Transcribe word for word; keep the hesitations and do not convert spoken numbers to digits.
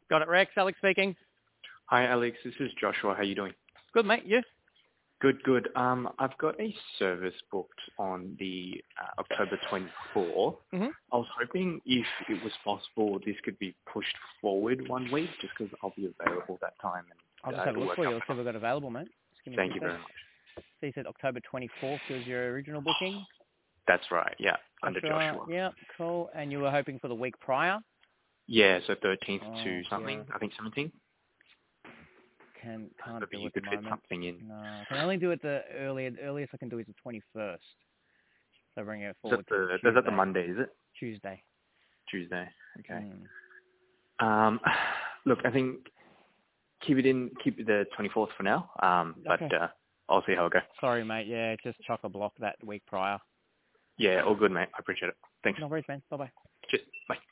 Got it, Rex. Alex speaking. Hi, Alex. This is Joshua. How you doing? Good, mate. You? Good, good. Um, I've got a service booked on the uh, October twenty-fourth. Mm-hmm. I was hoping if it was possible this could be pushed forward one week just because I'll be available that time. And, I'll just uh, have a it'll look work for you. out Let's see better. what we've got available, mate. Just give me Thank two you seconds. very much. So you said October twenty-fourth was your original booking? That's right, yeah, under Joshua, Joshua. yeah, cool. And you were hoping for the week prior? Yeah, so thirteenth Oh, to something, yeah. I think seventeenth. Can, can't Hoping do you at the could fit moment. something in. No, I can only do it the earliest, earliest I can do is the twenty-first. So bring it Is forward that to the, Tuesday. is that the Monday, is it? Tuesday. Tuesday, okay. Mm. Um, look, I think keep it in, keep it the twenty-fourth for now, um, but Okay. uh, I'll see how it goes. Sorry, mate. Yeah, just chock a block that week prior. Yeah, all good, mate. I appreciate it. Thanks. No worries, man. Bye-bye. Cheers. Bye.